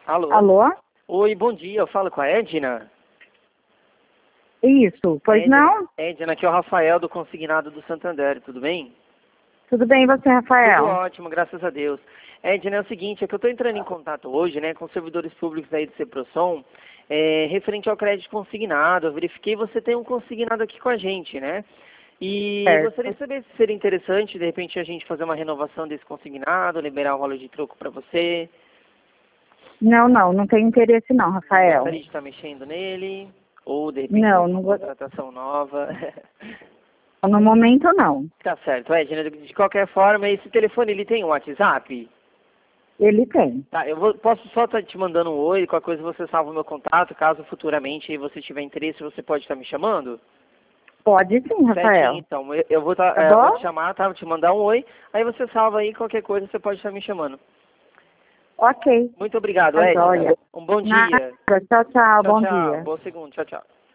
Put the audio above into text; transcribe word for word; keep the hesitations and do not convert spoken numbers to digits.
Alô? Alô? Oi, bom dia. Eu falo com a Edna? Isso, pois Edna, não? Edna, aqui é o Rafael do Consignado do Santander, tudo bem? Tudo bem, e você, Rafael? Tudo ótimo, graças a Deus. Edna, é o seguinte, é que eu estou entrando em contato hoje, né, com os servidores públicos aí do Ceprosom, é, referente ao crédito consignado. Eu verifiquei que você tem um consignado aqui com a gente, né? E Certo. gostaria de saber se seria interessante, de repente, a gente fazer uma renovação desse consignado, liberar o valor de troco para você. Não, não, não tenho interesse não, Rafael. Gostaria de estar mexendo nele, ou de repente Não, uma não vou... contratação nova. No momento não. Tá certo, Edna, de de qualquer forma, esse telefone ele tem um WhatsApp? Ele tem. Tá, eu vou, posso só estar te mandando um oi, qualquer coisa você salva o meu contato, caso futuramente você tiver interesse, você pode estar me chamando? Pode sim, Rafael. Certinho, então, eu, eu vou, tá, Tá é, vou bom? te chamar, tá, vou te mandar um oi, aí você salva aí, qualquer coisa você pode estar me chamando. Ok. Muito obrigado, Tá Edna. joia. Um bom Nada. dia. Tchau, tchau. Tchau, Bom tchau. dia. Bom segundo. Tchau, tchau.